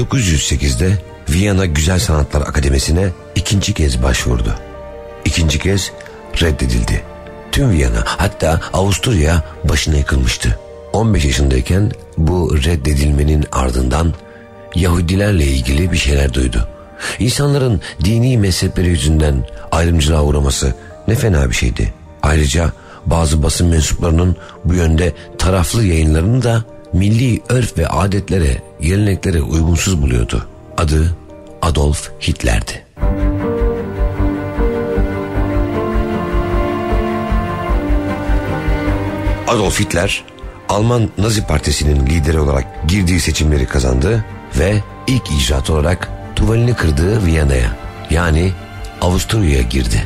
1908'de Viyana Güzel Sanatlar Akademisi'ne ikinci kez başvurdu. İkinci kez reddedildi. Tüm Viyana, hatta Avusturya başına yıkılmıştı. 15 yaşındayken bu reddedilmenin ardından Yahudilerle ilgili bir şeyler duydu. İnsanların dini mezhepleri yüzünden ayrımcılığa uğraması ne fena bir şeydi. Ayrıca bazı basın mensuplarının bu yönde taraflı yayınlarını da milli örf ve adetlere, geleneklere uygunsuz buluyordu. Adı Adolf Hitler'di. Adolf Hitler, Alman Nazi Partisi'nin lideri olarak girdiği seçimleri kazandı ve ilk icraat olarak tuvalini kırdığı Viyana'ya, yani Avusturya'ya girdi.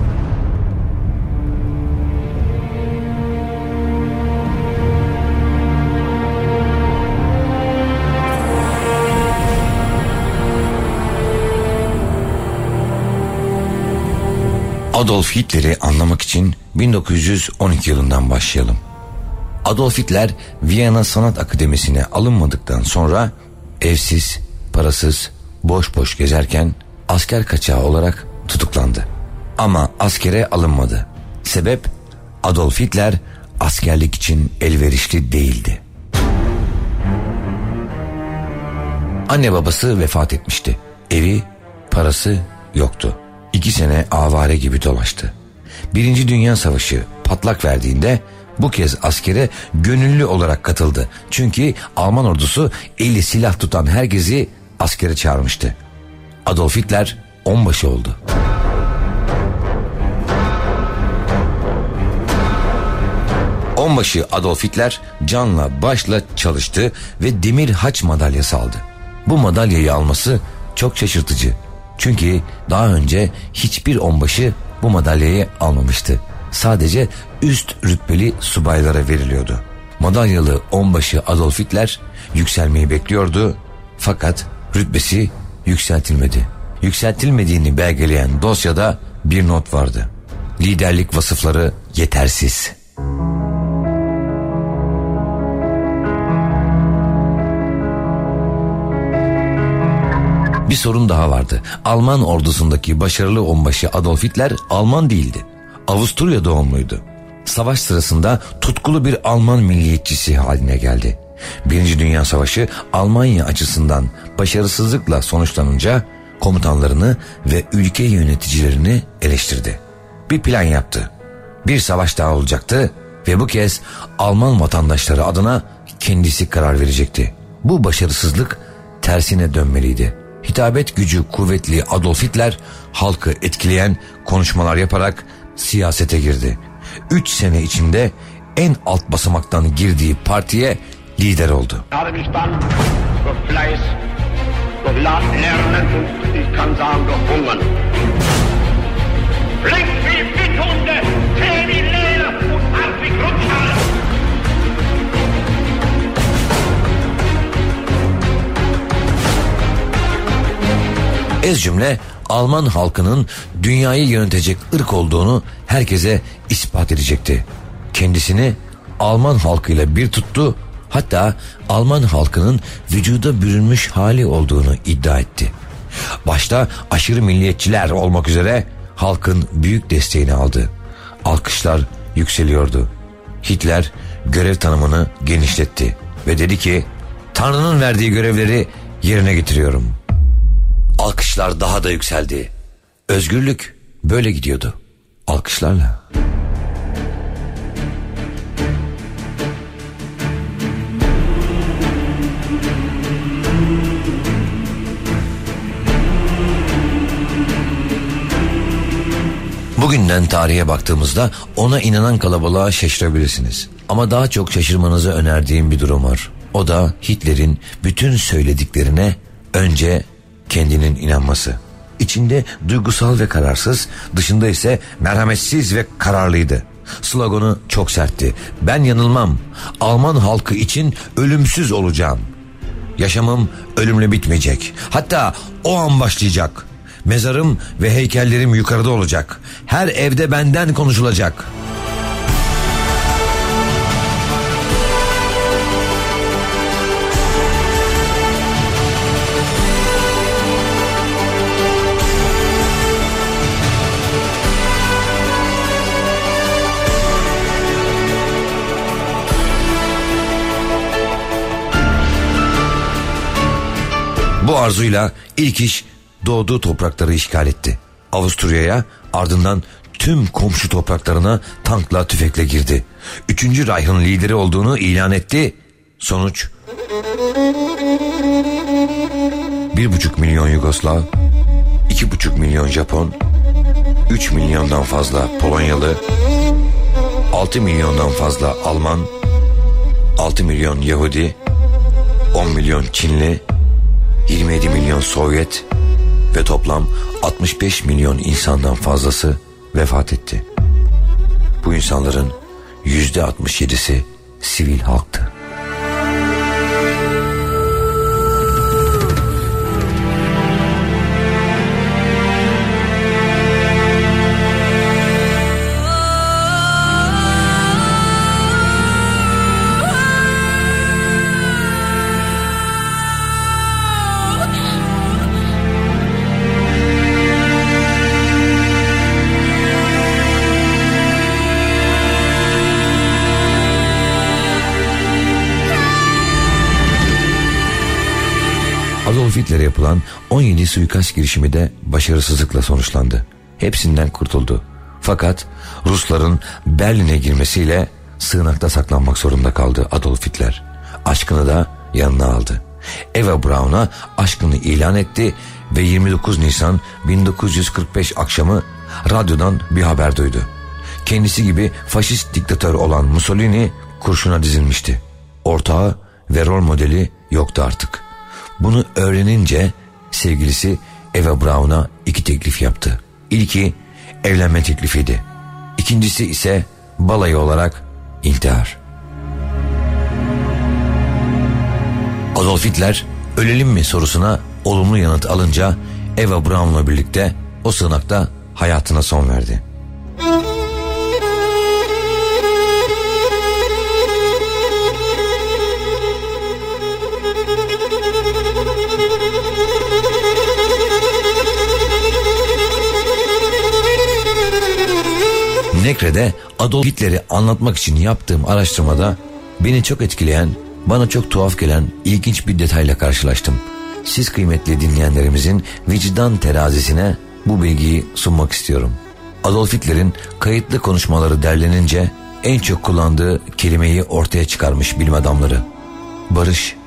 Adolf Hitler'i anlamak için 1912 yılından başlayalım. Adolf Hitler Viyana Sanat Akademisi'ne alınmadıktan sonra evsiz, parasız, boş boş gezerken asker kaçağı olarak tutuklandı. Ama askere alınmadı. Sebep, Adolf Hitler askerlik için elverişli değildi. Anne babası vefat etmişti. Evi, parası yoktu. 2 sene avare gibi dolaştı. 1. Dünya Savaşı patlak verdiğinde bu kez askere gönüllü olarak katıldı. Çünkü Alman ordusu eli silah tutan herkesi askere çağırmıştı. Adolf Hitler onbaşı oldu. Onbaşı Adolf Hitler canla başla çalıştı ve Demir Haç madalyası aldı. Bu madalyayı alması çok şaşırtıcı. Çünkü daha önce hiçbir onbaşı bu madalyayı almamıştı. Sadece üst rütbeli subaylara veriliyordu. Madalyalı onbaşı Adolf Hitler yükselmeyi bekliyordu, fakat rütbesi yükseltilmedi. Yükseltilmediğini belgeleyen dosyada bir not vardı. Liderlik vasıfları yetersiz. Bir sorun daha vardı. Alman ordusundaki başarılı onbaşı Adolf Hitler Alman değildi. Avusturya doğumluydu. Savaş sırasında tutkulu bir Alman milliyetçisi haline geldi. 1. Dünya Savaşı Almanya açısından başarısızlıkla sonuçlanınca komutanlarını ve ülke yöneticilerini eleştirdi. Bir plan yaptı. Bir savaş daha olacaktı ve bu kez Alman vatandaşları adına kendisi karar verecekti. Bu başarısızlık tersine dönmeliydi. Hitabet gücü kuvvetli Adolf Hitler halkı etkileyen konuşmalar yaparak siyasete girdi. 3 sene içinde en alt basamaktan girdiği partiye lider oldu. Ez cümle Alman halkının dünyayı yönetecek ırk olduğunu herkese ispat edecekti. Kendisini Alman halkıyla bir tuttu, hatta Alman halkının vücuda bürünmüş hali olduğunu iddia etti. Başta aşırı milliyetçiler olmak üzere halkın büyük desteğini aldı. Alkışlar yükseliyordu. Hitler görev tanımını genişletti ve dedi ki, Tanrı'nın verdiği görevleri yerine getiriyorum. Alkışlar daha da yükseldi. Özgürlük böyle gidiyordu. Alkışlarla. Bugünden tarihe baktığımızda ona inanan kalabalığa şaşırabilirsiniz. Ama daha çok şaşırmanızı önerdiğim bir durum var. O da Hitler'in bütün söylediklerine önce kendinin inanması. İçinde duygusal ve kararsız, dışında ise merhametsiz ve kararlıydı. Sloganı çok sertti. Ben yanılmam. Alman halkı için ölümsüz olacağım. Yaşamım ölümle bitmeyecek. Hatta o an başlayacak. Mezarım ve heykellerim yukarıda olacak. Her evde benden konuşulacak. Bu arzuyla ilk iş doğduğu toprakları işgal etti. Avusturya'ya, ardından tüm komşu topraklarına tankla tüfekle girdi. 3. Reich'ın lideri olduğunu ilan etti. Sonuç 1,5 milyon Yugoslav, 2,5 milyon Japon, 3 milyondan fazla Polonyalı, 6 milyondan fazla Alman, 6 milyon Yahudi, 10 milyon Çinli, 27 milyon Sovyet ve toplam 65 milyon insandan fazlası vefat etti. Bu insanların %67'si sivil halktı. Adolf Hitler'e yapılan 17 suikast girişimi de başarısızlıkla sonuçlandı. Hepsinden kurtuldu. Fakat Rusların Berlin'e girmesiyle sığınakta saklanmak zorunda kaldı Adolf Hitler. Aşkını da yanına aldı. Eva Braun'a aşkını ilan etti ve 29 Nisan 1945 akşamı radyodan bir haber duydu. Kendisi gibi faşist diktatör olan Mussolini kurşuna dizilmişti. Ortağı ve rol modeli yoktu artık. Bunu öğrenince sevgilisi Eva Braun'a 2 teklif yaptı. İlki evlenme teklifiydi. İkincisi ise balayı olarak intihar. Adolf Hitler ölelim mi sorusuna olumlu yanıt alınca Eva Braun'la birlikte o sığınakta hayatına son verdi. Nekre'de Adolf Hitler'i anlatmak için yaptığım araştırmada beni çok etkileyen, bana çok tuhaf gelen ilginç bir detayla karşılaştım. Siz kıymetli dinleyenlerimizin vicdan terazisine bu bilgiyi sunmak istiyorum. Adolf Hitler'in kayıtlı konuşmaları derlenince en çok kullandığı kelimeyi ortaya çıkarmış bilim adamları: barış